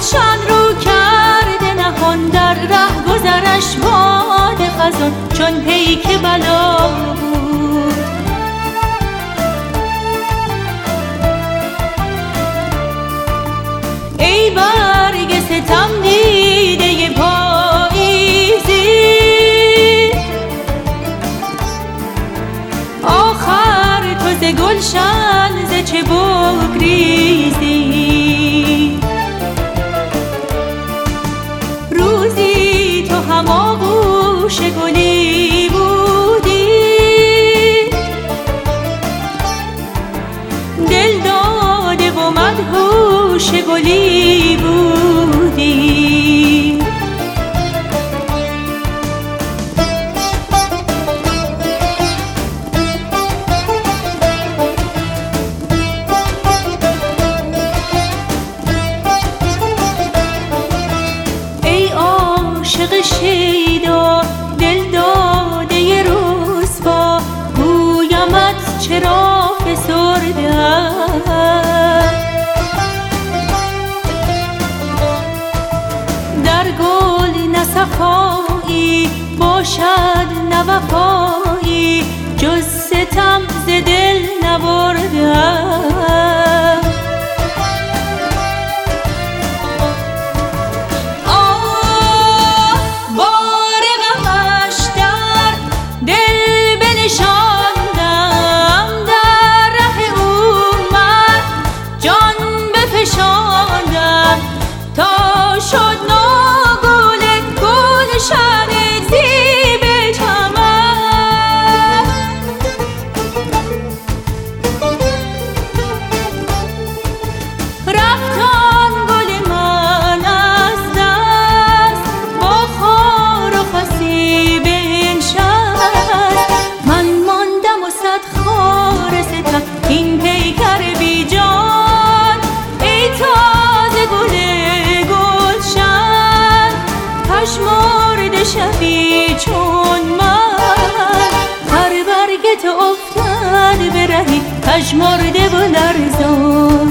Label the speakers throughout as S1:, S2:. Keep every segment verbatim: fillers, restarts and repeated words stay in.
S1: گلشن رو کرده نهان، در ره گذرش باد خزان چون پیک بلا بود. ای برگ ستم دیده پاییزی، آخر تو ز گلشن ز چه بگریزی. روزی تو هم آغوش گلی بودی، دل داده و مدهوش گلی بودی. ای عاشق شیدا دل داده رسوا، گویمت چرا فسرده‌ام. در گل نه صفایی باشد نه وفایی، جز ستم ز دل نبرده‌ام. آه بار غمش در دل بنشاندم، در ره او من جان بفشاندم، تا شد ناگل گلشن زیب چمن. رفت آن گل من از دست، با خار و خسی بنشست. من ماندم و صد خار ستم این پیکر بی جان. ای تازه گل گلشن پژمرده شبی چون من، هر برگ تو افتد به رهی پژمرده و لرزان.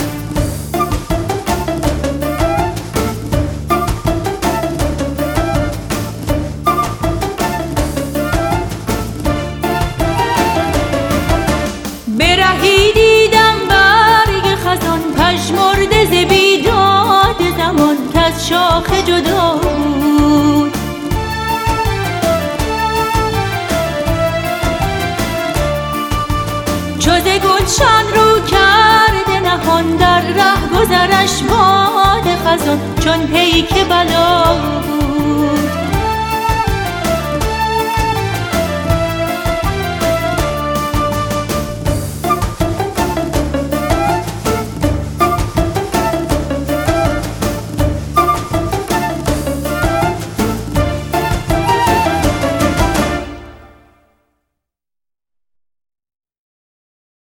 S1: به رهی دیدم برگ خزان پژمرده ز بیداد زمان، کز شاخ جدا بود. چو ز گلشن رو کرده نهان، در ره گذرش باد خزان چون پیک بلا